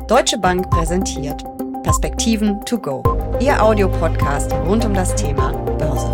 Deutsche Bank präsentiert Perspektiven to go, Ihr Audiopodcast rund um das Thema Börse.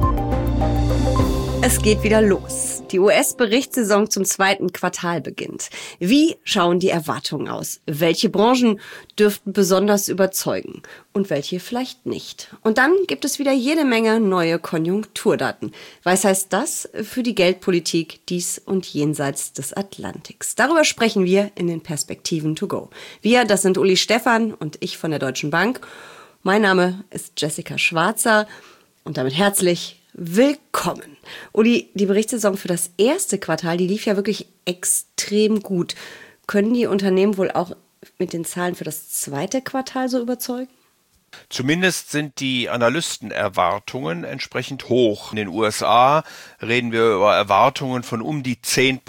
Es geht wieder los. Die US-Berichtssaison zum zweiten Quartal beginnt. Wie schauen die Erwartungen aus? Welche Branchen dürften besonders überzeugen und welche vielleicht nicht? Und dann gibt es wieder jede Menge neue Konjunkturdaten. Was heißt das für die Geldpolitik dies und jenseits des Atlantiks? Darüber sprechen wir in den Perspektiven to go. Wir, das sind Uli Stephan und ich von der Deutschen Bank. Mein Name ist Jessica Schwarzer und damit herzlich willkommen. Uli, die Berichtssaison für das erste Quartal, die lief ja wirklich extrem gut. Können die Unternehmen wohl auch mit den Zahlen für das zweite Quartal so überzeugen? Zumindest sind die Analystenerwartungen entsprechend hoch. In den USA reden wir über Erwartungen von um die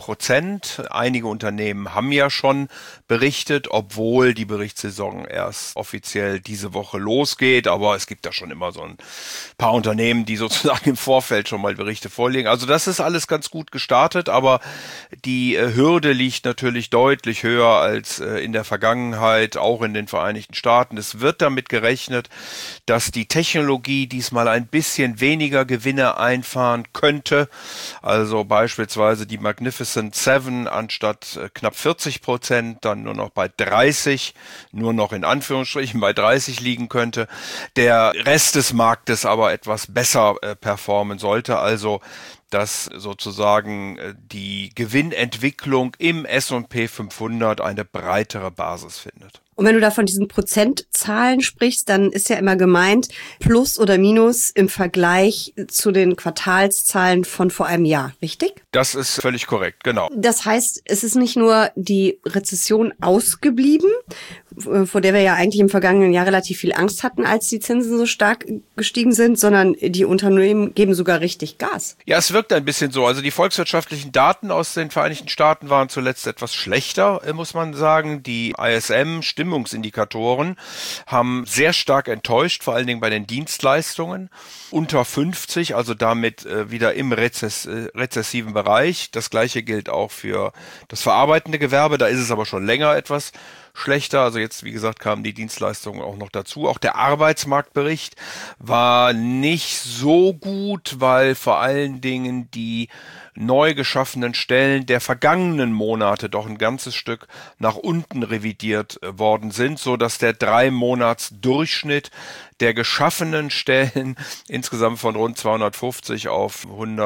10%. Einige Unternehmen haben ja schon berichtet, obwohl die Berichtssaison erst offiziell diese Woche losgeht. Aber es gibt da schon immer so ein paar Unternehmen, die sozusagen im Vorfeld schon mal Berichte vorlegen. Also das ist alles ganz gut gestartet, aber die Hürde liegt natürlich deutlich höher als in der Vergangenheit, auch in den Vereinigten Staaten. Es wird damit gerechnet, dass die Technologie diesmal ein bisschen weniger Gewinne einfahren könnte. Also beispielsweise die Magnificent Seven anstatt knapp 40%, dann nur noch bei 30, nur noch in Anführungsstrichen bei 30 liegen könnte. Der Rest des Marktes aber etwas besser performen sollte. Also dass sozusagen die Gewinnentwicklung im S&P 500 eine breitere Basis findet. Und wenn du da von diesen Prozentzahlen sprichst, dann ist ja immer gemeint, Plus oder Minus im Vergleich zu den Quartalszahlen von vor einem Jahr, richtig? Das ist völlig korrekt, genau. Das heißt, es ist nicht nur die Rezession ausgeblieben, vor der wir ja eigentlich im vergangenen Jahr relativ viel Angst hatten, als die Zinsen so stark gestiegen sind, sondern die Unternehmen geben sogar richtig Gas. Ja, es wirkt ein bisschen so. Also die volkswirtschaftlichen Daten aus den Vereinigten Staaten waren zuletzt etwas schlechter, muss man sagen. Die ISM-Stimmungsindikatoren haben sehr stark enttäuscht, vor allen Dingen bei den Dienstleistungen. Unter 50, also damit wieder im rezessiven Bereich. Das Gleiche gilt auch für das verarbeitende Gewerbe. Da ist es aber schon länger etwas schlechter. Also jetzt, wie gesagt, kamen die Dienstleistungen auch noch dazu. Auch der Arbeitsmarktbericht war nicht so gut, weil vor allen Dingen die neu geschaffenen Stellen der vergangenen Monate doch ein ganzes Stück nach unten revidiert worden sind, so dass der 3-Monats-Durchschnitt der geschaffenen Stellen insgesamt von rund 250 auf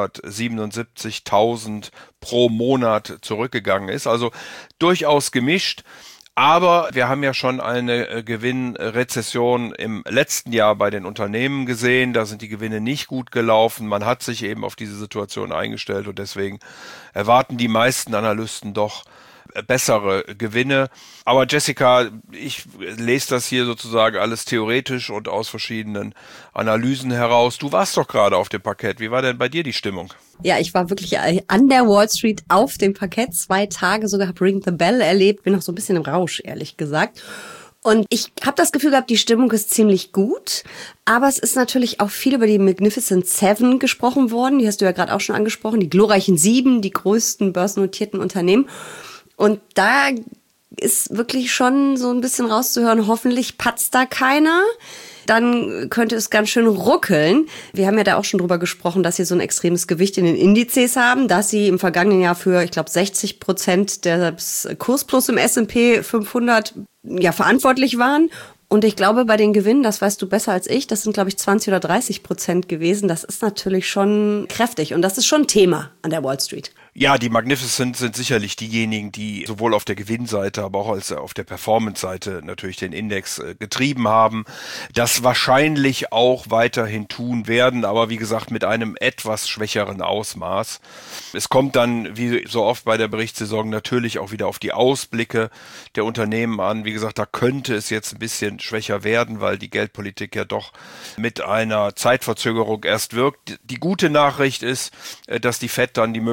177.000 pro Monat zurückgegangen ist. Also durchaus gemischt. Aber wir haben ja schon eine Gewinnrezession im letzten Jahr bei den Unternehmen gesehen. Da sind die Gewinne nicht gut gelaufen. Man hat sich eben auf diese Situation eingestellt und deswegen erwarten die meisten Analysten doch bessere Gewinne. Aber Jessica, ich lese das hier sozusagen alles theoretisch und aus verschiedenen Analysen heraus. Du warst doch gerade auf dem Parkett. Wie war denn bei dir die Stimmung? Ja, ich war wirklich an der Wall Street auf dem Parkett, 2 Tage sogar, habe Ring the Bell erlebt, bin noch so ein bisschen im Rausch, ehrlich gesagt. Und ich habe das Gefühl gehabt, die Stimmung ist ziemlich gut, aber es ist natürlich auch viel über die Magnificent Seven gesprochen worden, die hast du ja gerade auch schon angesprochen, die glorreichen 7, die größten börsennotierten Unternehmen. Und da ist wirklich schon so ein bisschen rauszuhören, hoffentlich patzt da keiner. Dann könnte es ganz schön ruckeln. Wir haben ja da auch schon drüber gesprochen, dass sie so ein extremes Gewicht in den Indizes haben, dass sie im vergangenen Jahr für, ich glaube, 60% des Kursplus im S&P 500 ja verantwortlich waren. Und ich glaube, bei den Gewinnen, das weißt du besser als ich, das sind, glaube ich, 20 oder 30% gewesen. Das ist natürlich schon kräftig und das ist schon ein Thema an der Wall Street. Ja, die Magnificent sind sicherlich diejenigen, die sowohl auf der Gewinnseite, aber auch als auf der Performance-Seite natürlich den Index getrieben haben. Das wahrscheinlich auch weiterhin tun werden, aber wie gesagt mit einem etwas schwächeren Ausmaß. Es kommt dann, wie so oft bei der Berichtssaison, natürlich auch wieder auf die Ausblicke der Unternehmen an. Wie gesagt, da könnte es jetzt ein bisschen schwächer werden, weil die Geldpolitik ja doch mit einer Zeitverzögerung erst wirkt. Die gute Nachricht ist, dass die FED dann die Möglichkeit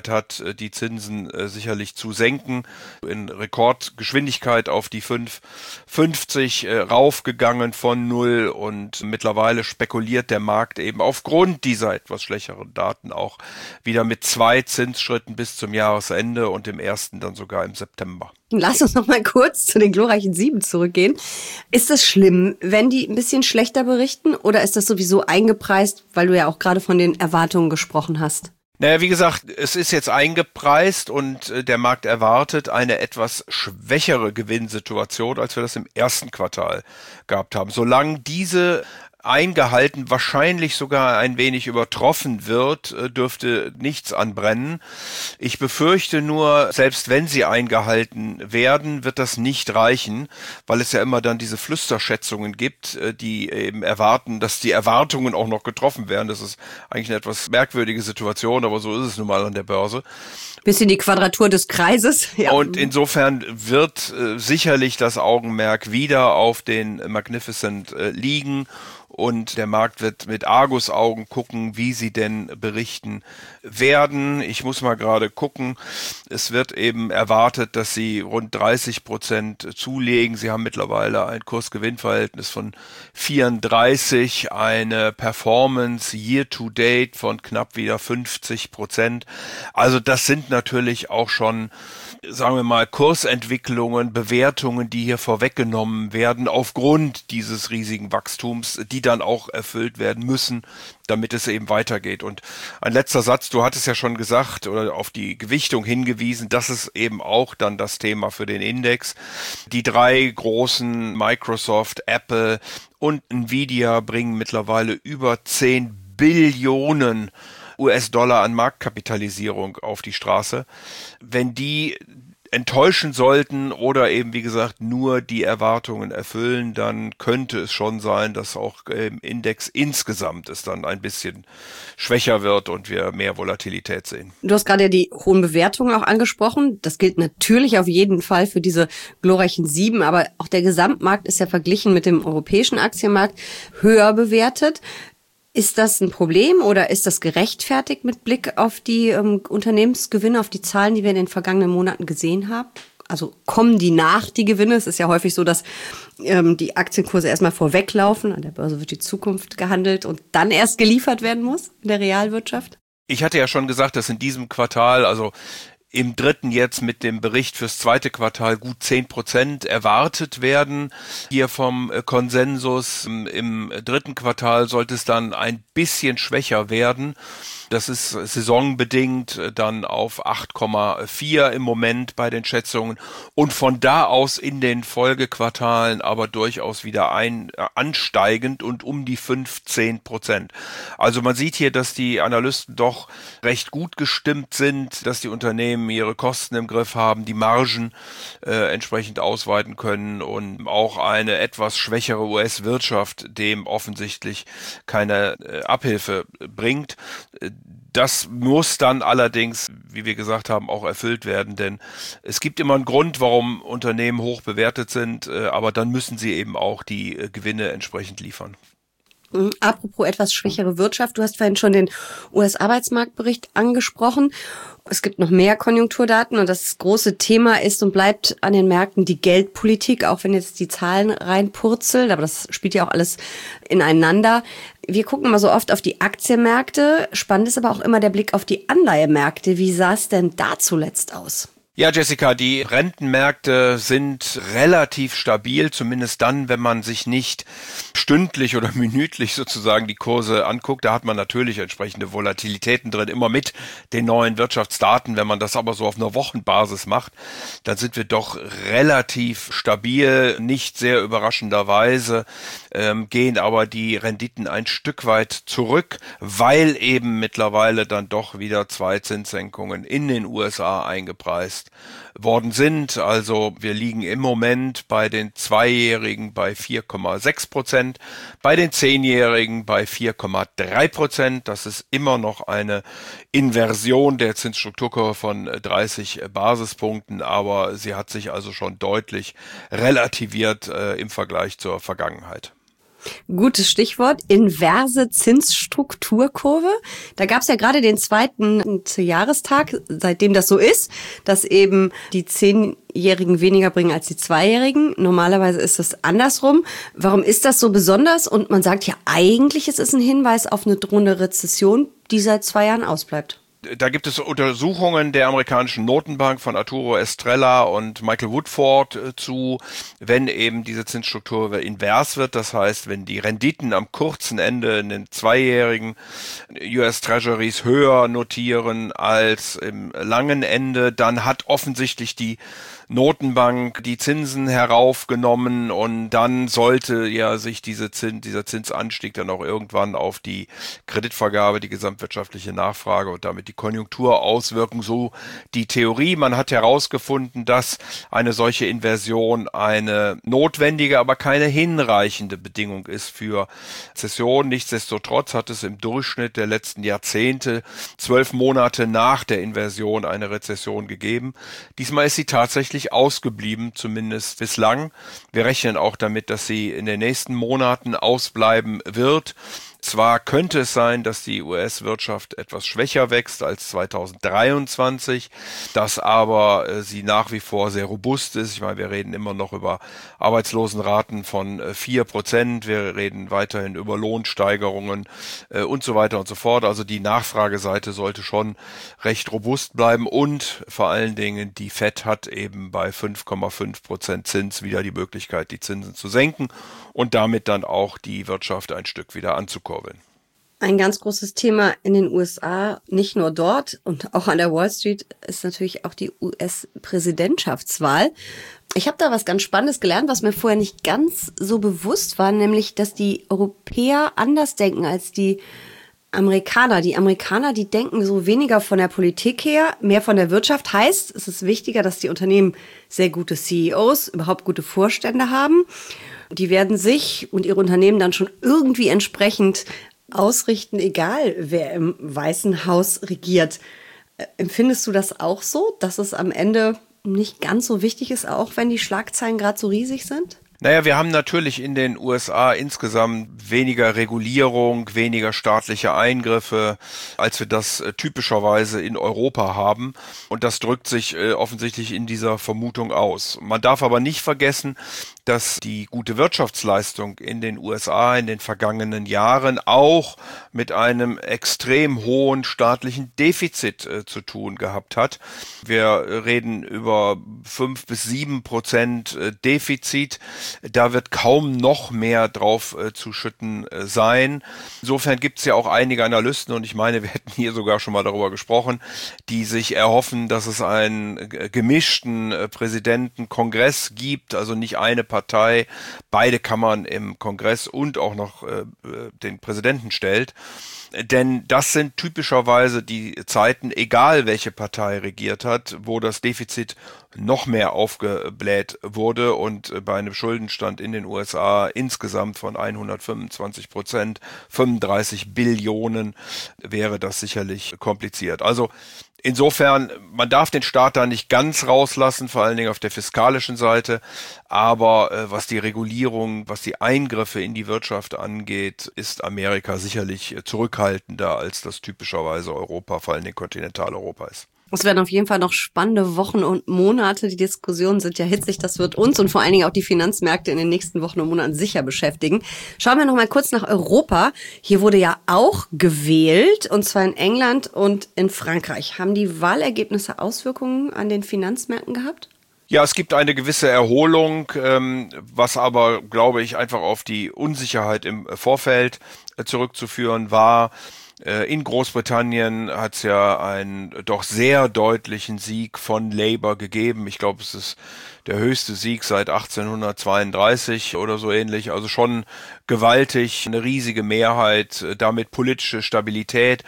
verhindert hat, die Zinsen sicherlich zu senken. In Rekordgeschwindigkeit auf die 5,50 raufgegangen von 0 und mittlerweile spekuliert der Markt eben aufgrund dieser etwas schwächeren Daten auch wieder mit 2 Zinsschritten bis zum Jahresende und dem ersten dann sogar im September. Lass uns noch mal kurz zu den glorreichen 7 zurückgehen. Ist das schlimm, wenn die ein bisschen schlechter berichten, oder ist das sowieso eingepreist, weil du ja auch gerade von den Erwartungen gesprochen hast? Naja, wie gesagt, es ist jetzt eingepreist und der Markt erwartet eine etwas schwächere Gewinnsituation, als wir das im ersten Quartal gehabt haben. Solange diese eingehalten, wahrscheinlich sogar ein wenig übertroffen wird, dürfte nichts anbrennen. Ich befürchte nur, selbst wenn sie eingehalten werden, wird das nicht reichen, weil es ja immer dann diese Flüsterschätzungen gibt, die eben erwarten, dass die Erwartungen auch noch getroffen werden. Das ist eigentlich eine etwas merkwürdige Situation, aber so ist es nun mal an der Börse. Bisschen die Quadratur des Kreises. Ja. Und insofern wird sicherlich das Augenmerk wieder auf den Magnificent liegen. Und der Markt wird mit Argusaugen gucken, wie sie denn berichten werden. Ich muss mal gerade gucken. Es wird eben erwartet, dass sie rund 30% zulegen. Sie haben mittlerweile ein Kursgewinnverhältnis von 34, eine Performance year to date von knapp wieder 50%. Also das sind natürlich auch schon, sagen wir mal, Kursentwicklungen, Bewertungen, die hier vorweggenommen werden aufgrund dieses riesigen Wachstums, die dann auch erfüllt werden müssen, damit es eben weitergeht. Und ein letzter Satz, du hattest ja schon gesagt oder auf die Gewichtung hingewiesen, das ist eben auch dann das Thema für den Index. Die 3 großen, Microsoft, Apple und Nvidia, bringen mittlerweile über 10 Billionen US-Dollar an Marktkapitalisierung auf die Straße. Wenn die enttäuschen sollten oder eben, wie gesagt, nur die Erwartungen erfüllen, dann könnte es schon sein, dass auch im Index insgesamt es dann ein bisschen schwächer wird und wir mehr Volatilität sehen. Du hast gerade die hohen Bewertungen auch angesprochen. Das gilt natürlich auf jeden Fall für diese glorreichen 7, aber auch der Gesamtmarkt ist ja verglichen mit dem europäischen Aktienmarkt höher bewertet. Ist das ein Problem oder ist das gerechtfertigt mit Blick auf die Unternehmensgewinne, auf die Zahlen, die wir in den vergangenen Monaten gesehen haben? Also kommen die nach, die Gewinne? Es ist ja häufig so, dass die Aktienkurse erstmal vorweglaufen. An der Börse wird die Zukunft gehandelt und dann erst geliefert werden muss in der Realwirtschaft. Ich hatte ja schon gesagt, dass in diesem Quartal, also im dritten jetzt mit dem Bericht fürs zweite Quartal gut 10% erwartet werden. Hier vom Konsensus im dritten Quartal sollte es dann ein bisschen schwächer werden. Das ist saisonbedingt dann auf 8,4 im Moment bei den Schätzungen und von da aus in den Folgequartalen aber durchaus wieder ansteigend und um die 15%. Also man sieht hier, dass die Analysten doch recht gut gestimmt sind, dass die Unternehmen ihre Kosten im Griff haben, die Margen entsprechend ausweiten können und auch eine etwas schwächere US-Wirtschaft dem offensichtlich keine Abhilfe bringt. Das muss dann allerdings, wie wir gesagt haben, auch erfüllt werden, denn es gibt immer einen Grund, warum Unternehmen hoch bewertet sind, aber dann müssen sie eben auch die Gewinne entsprechend liefern. Apropos etwas schwächere Wirtschaft, du hast vorhin schon den US-Arbeitsmarktbericht angesprochen. Es gibt noch mehr Konjunkturdaten und das große Thema ist und bleibt an den Märkten die Geldpolitik, auch wenn jetzt die Zahlen reinpurzeln, aber das spielt ja auch alles ineinander. Wir gucken immer so oft auf die Aktienmärkte, spannend ist aber auch immer der Blick auf die Anleihemärkte. Wie sah es denn da zuletzt aus? Ja, Jessica, die Rentenmärkte sind relativ stabil, zumindest dann, wenn man sich nicht stündlich oder minütlich sozusagen die Kurse anguckt. Da hat man natürlich entsprechende Volatilitäten drin, immer mit den neuen Wirtschaftsdaten. Wenn man das aber so auf einer Wochenbasis macht, dann sind wir doch relativ stabil, nicht sehr überraschenderweise, gehen aber die Renditen ein Stück weit zurück, weil eben mittlerweile dann doch wieder 2 Zinssenkungen in den USA eingepreist worden sind. Also wir liegen im Moment bei den 2-Jährigen bei 4,6%, bei den 10-Jährigen bei 4,3%. Das ist immer noch eine Inversion der Zinsstrukturkurve von 30 Basispunkten, aber sie hat sich also schon deutlich relativiert im Vergleich zur Vergangenheit. Gutes Stichwort, inverse Zinsstrukturkurve. Da gab es ja gerade den zweiten Jahrestag, seitdem das so ist, dass eben die 10-Jährigen weniger bringen als die 2-Jährigen. Normalerweise ist es andersrum. Warum ist das so besonders? Und man sagt ja eigentlich, es ist ein Hinweis auf eine drohende Rezession, die seit 2 Jahren ausbleibt. Da gibt es Untersuchungen der amerikanischen Notenbank von Arturo Estrella und Michael Woodford zu, wenn eben diese Zinsstruktur invers wird. Das heißt, wenn die Renditen am kurzen Ende in den 2-jährigen US Treasuries höher notieren als im langen Ende, dann hat offensichtlich die Notenbank die Zinsen heraufgenommen und dann sollte ja sich dieser Zinsanstieg dann auch irgendwann auf die Kreditvergabe, die gesamtwirtschaftliche Nachfrage und damit die Konjunktur auswirken. So die Theorie. Man hat herausgefunden, dass eine solche Inversion eine notwendige, aber keine hinreichende Bedingung ist für Rezession. Nichtsdestotrotz hat es im Durchschnitt der letzten Jahrzehnte 12 Monate nach der Inversion eine Rezession gegeben. Diesmal ist sie tatsächlich ausgeblieben, zumindest bislang. Wir rechnen auch damit, dass sie in den nächsten Monaten ausbleiben wird. Zwar könnte es sein, dass die US-Wirtschaft etwas schwächer wächst als 2023, dass aber sie nach wie vor sehr robust ist. Ich meine, wir reden immer noch über Arbeitslosenraten von 4%, wir reden weiterhin über Lohnsteigerungen und so weiter und so fort. Also die Nachfrageseite sollte schon recht robust bleiben und vor allen Dingen die FED hat eben bei 5,5% Zins wieder die Möglichkeit, die Zinsen zu senken und damit dann auch die Wirtschaft ein Stück wieder anzukurbeln. Ein ganz großes Thema in den USA, nicht nur dort und auch an der Wall Street, ist natürlich auch die US-Präsidentschaftswahl. Ich habe da was ganz Spannendes gelernt, was mir vorher nicht ganz so bewusst war, nämlich, dass die Europäer anders denken als die Amerikaner. Die Amerikaner, die denken so weniger von der Politik her, mehr von der Wirtschaft. Heißt, es ist wichtiger, dass die Unternehmen sehr gute CEOs, überhaupt gute Vorstände haben. Die werden sich und ihre Unternehmen dann schon irgendwie entsprechend ausrichten, egal wer im Weißen Haus regiert. Empfindest du das auch so, dass es am Ende nicht ganz so wichtig ist, auch wenn die Schlagzeilen gerade so riesig sind? Naja, wir haben natürlich in den USA insgesamt weniger Regulierung, weniger staatliche Eingriffe, als wir das typischerweise in Europa haben. Und das drückt sich offensichtlich in dieser Vermutung aus. Man darf aber nicht vergessen, dass die gute Wirtschaftsleistung in den USA in den vergangenen Jahren auch mit einem extrem hohen staatlichen Defizit zu tun gehabt hat. Wir reden über 5-7% Defizit. Da wird kaum noch mehr drauf zu schütten sein. Insofern gibt es ja auch einige Analysten, und ich meine, wir hätten hier sogar schon mal darüber gesprochen, die sich erhoffen, dass es einen gemischten Präsidentenkongress gibt, also nicht eine Partei, beide Kammern im Kongress und auch noch den Präsidenten stellt. Denn das sind typischerweise die Zeiten, egal welche Partei regiert hat, wo das Defizit noch mehr aufgebläht wurde und bei einem Schuldenstand in den USA insgesamt von 125%, 35 Billionen, wäre das sicherlich kompliziert. Also insofern, man darf den Staat da nicht ganz rauslassen, vor allen Dingen auf der fiskalischen Seite, aber was die Regulierung, was die Eingriffe in die Wirtschaft angeht, ist Amerika sicherlich zurückhaltender, als das typischerweise Europa, vor allen Dingen Kontinentaleuropa ist. Es werden auf jeden Fall noch spannende Wochen und Monate. Die Diskussionen sind ja hitzig. Das wird uns und vor allen Dingen auch die Finanzmärkte in den nächsten Wochen und Monaten sicher beschäftigen. Schauen wir noch mal kurz nach Europa. Hier wurde ja auch gewählt, und zwar in England und in Frankreich. Haben die Wahlergebnisse Auswirkungen an den Finanzmärkten gehabt? Ja, es gibt eine gewisse Erholung, was aber, glaube ich, einfach auf die Unsicherheit im Vorfeld zurückzuführen war. In Großbritannien hat es ja einen doch sehr deutlichen Sieg von Labour gegeben. Ich glaube, es ist der höchste Sieg seit 1832 oder so ähnlich. Also schon gewaltig, eine riesige Mehrheit, damit politische Stabilität.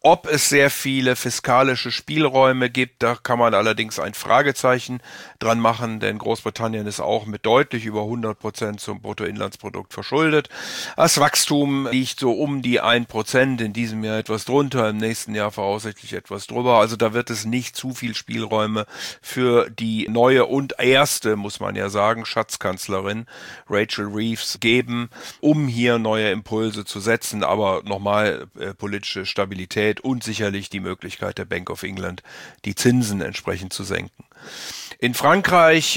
Ob es sehr viele fiskalische Spielräume gibt, da kann man allerdings ein Fragezeichen dran machen, denn Großbritannien ist auch mit deutlich über 100% zum Bruttoinlandsprodukt verschuldet. Das Wachstum liegt so um die 1%, in diesem Jahr etwas drunter, im nächsten Jahr voraussichtlich etwas drüber. Also da wird es nicht zu viel Spielräume für die neue und erste, muss man ja sagen, Schatzkanzlerin Rachel Reeves geben, um hier neue Impulse zu setzen, aber nochmal politische Stabilität und sicherlich die Möglichkeit der Bank of England, die Zinsen entsprechend zu senken. In Frankreich,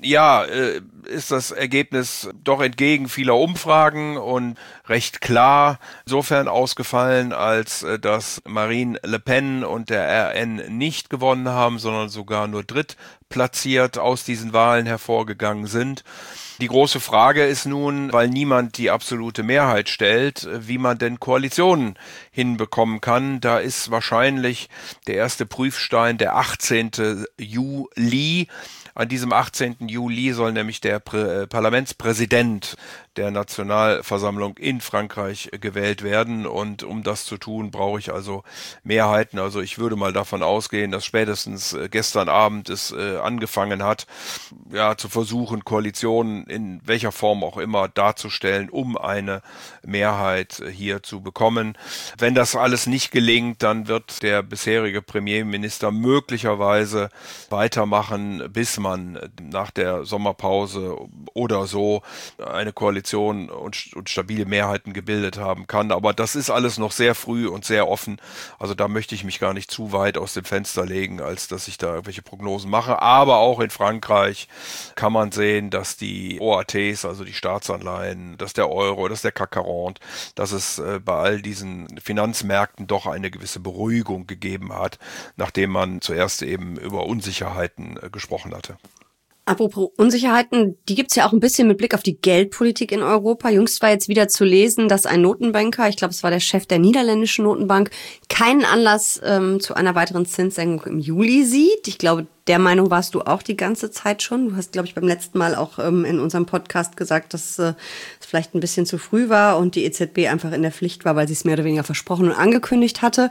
ist das Ergebnis doch entgegen vieler Umfragen und recht klar insofern ausgefallen, als dass Marine Le Pen und der RN nicht gewonnen haben, sondern sogar nur drittplatziert aus diesen Wahlen hervorgegangen sind. Die große Frage ist nun, weil niemand die absolute Mehrheit stellt, wie man denn Koalitionen hinbekommen kann. Da ist wahrscheinlich der erste Prüfstein der 18. Juli. An diesem 18. Juli soll nämlich der Parlamentspräsident der Nationalversammlung in Frankreich gewählt werden. Und um das zu tun, brauche ich also Mehrheiten. Also ich würde mal davon ausgehen, dass spätestens gestern Abend es angefangen hat, zu versuchen, Koalitionen in welcher Form auch immer darzustellen, um eine Mehrheit hier zu bekommen. Wenn das alles nicht gelingt, dann wird der bisherige Premierminister möglicherweise weitermachen, bis man nach der Sommerpause oder so eine Koalition und stabile Mehrheiten gebildet haben kann. Aber das ist alles noch sehr früh und sehr offen. Also da möchte ich mich gar nicht zu weit aus dem Fenster legen, als dass ich da irgendwelche Prognosen mache. Aber auch in Frankreich kann man sehen, dass die OATs, also die Staatsanleihen, dass der Euro, dass der CAC 40, dass es bei all diesen Finanzmärkten doch eine gewisse Beruhigung gegeben hat, nachdem man zuerst eben über Unsicherheiten gesprochen hatte. Apropos Unsicherheiten, die gibt's ja auch ein bisschen mit Blick auf die Geldpolitik in Europa. Jüngst war jetzt wieder zu lesen, dass ein Notenbanker, ich glaube es war der Chef der niederländischen Notenbank, keinen Anlass zu einer weiteren Zinssenkung im Juli sieht. Ich glaube, der Meinung warst du auch die ganze Zeit schon. Du hast, glaube ich, beim letzten Mal auch in unserem Podcast gesagt, dass es vielleicht ein bisschen zu früh war und die EZB einfach in der Pflicht war, weil sie es mehr oder weniger versprochen und angekündigt hatte.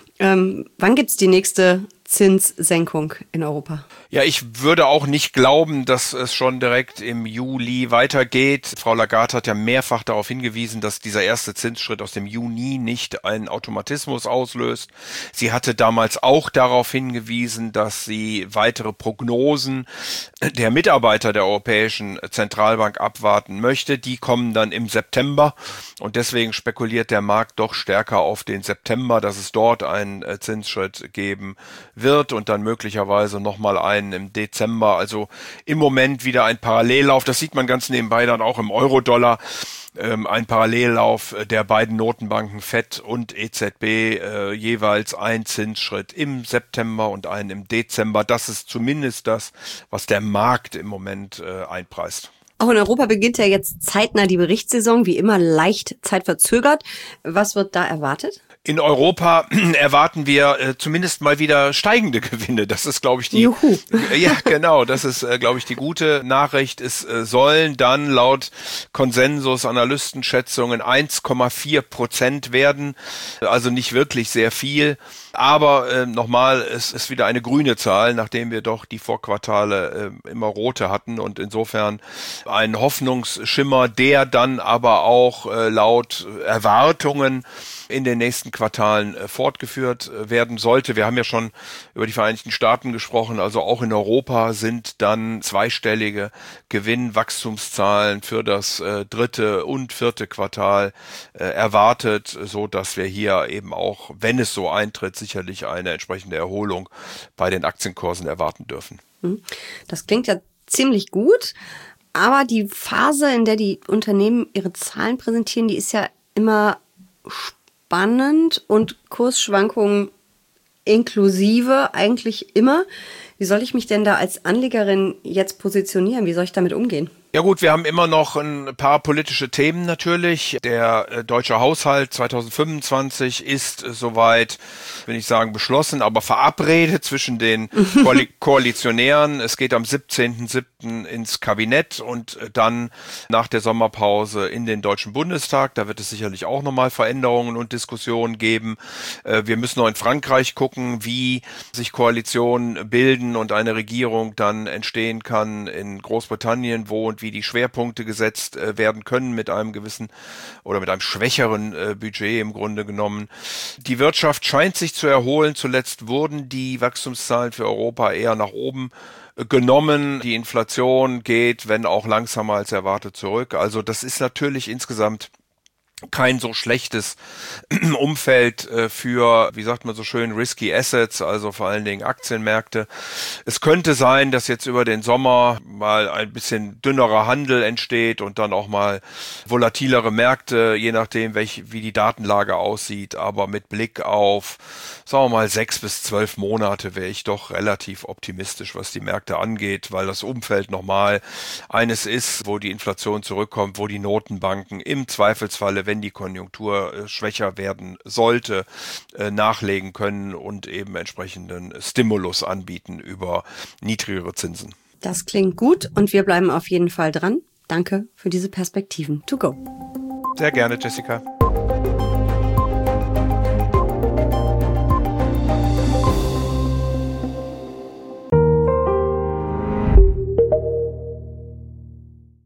Wann gibt's die nächste Zinssenkung in Europa? Ja, ich würde auch nicht glauben, dass es schon direkt im Juli weitergeht. Frau Lagarde hat ja mehrfach darauf hingewiesen, dass dieser erste Zinsschritt aus dem Juni nicht einen Automatismus auslöst. Sie hatte damals auch darauf hingewiesen, dass sie weitere Prognosen der Mitarbeiter der Europäischen Zentralbank abwarten möchte. Die kommen dann im September und deswegen spekuliert der Markt doch stärker auf den September, dass es dort einen Zinsschritt geben wird und dann möglicherweise nochmal einen im Dezember. Also im Moment wieder ein Parallellauf. Das sieht man ganz nebenbei dann auch im Euro-Dollar. Ein Parallellauf der beiden Notenbanken FED und EZB, jeweils ein Zinsschritt im September und einen im Dezember. Das ist zumindest das, was der Markt im Moment einpreist. Auch in Europa beginnt ja jetzt zeitnah die Berichtssaison, wie immer leicht zeitverzögert. Was wird da erwartet? In Europa erwarten wir zumindest mal wieder steigende Gewinne. Das ist, glaube ich, die ja genau. Das ist, glaube ich, die gute Nachricht. Es sollen dann laut Konsensus Analystenschätzungen 1,4% werden. Also nicht wirklich sehr viel. Aber nochmal, es ist wieder eine grüne Zahl, nachdem wir doch die Vorquartale immer rote hatten und insofern ein Hoffnungsschimmer, der dann aber auch laut Erwartungen in den nächsten Quartalen fortgeführt werden sollte. Wir haben ja schon über die Vereinigten Staaten gesprochen, also auch in Europa sind dann zweistellige Gewinnwachstumszahlen für das dritte und vierte Quartal erwartet, so dass wir hier eben auch, wenn es so eintritt, sicherlich eine entsprechende Erholung bei den Aktienkursen erwarten dürfen. Das klingt ja ziemlich gut, aber die Phase, in der die Unternehmen ihre Zahlen präsentieren, die ist ja immer spannend und Kursschwankungen inklusive eigentlich immer. Wie soll ich mich denn da als Anlegerin jetzt positionieren? Wie soll ich damit umgehen? Ja gut, wir haben immer noch ein paar politische Themen natürlich. Der deutsche Haushalt 2025 ist soweit, will ich sagen, beschlossen, aber verabredet zwischen den Koalitionären. Es geht am 17.07. ins Kabinett und dann nach der Sommerpause in den Deutschen Bundestag. Da wird es sicherlich auch nochmal Veränderungen und Diskussionen geben. Wir müssen noch in Frankreich gucken, wie sich Koalitionen bilden und eine Regierung dann entstehen kann. In Großbritannien, wo und wie die Schwerpunkte gesetzt werden können mit einem gewissen oder mit einem schwächeren Budget im Grunde genommen. Die Wirtschaft scheint sich zu erholen. Zuletzt wurden die Wachstumszahlen für Europa eher nach oben genommen. Die Inflation geht, wenn auch langsamer als erwartet, zurück. Also das ist natürlich insgesamt kein so schlechtes Umfeld für, wie sagt man so schön, risky Assets, also vor allen Dingen Aktienmärkte. Es könnte sein, dass jetzt über den Sommer mal ein bisschen dünnerer Handel entsteht und dann auch mal volatilere Märkte, je nachdem, wie die Datenlage aussieht. Aber mit Blick auf, sagen wir mal, 6 bis 12 Monate wäre ich doch relativ optimistisch, was die Märkte angeht, weil das Umfeld nochmal eines ist, wo die Inflation zurückkommt, wo die Notenbanken im Zweifelsfalle, wenn die Konjunktur schwächer werden sollte, nachlegen können und eben entsprechenden Stimulus anbieten über niedrigere Zinsen. Das klingt gut und wir bleiben auf jeden Fall dran. Danke für diese Perspektiven. To go. Sehr gerne, Jessica.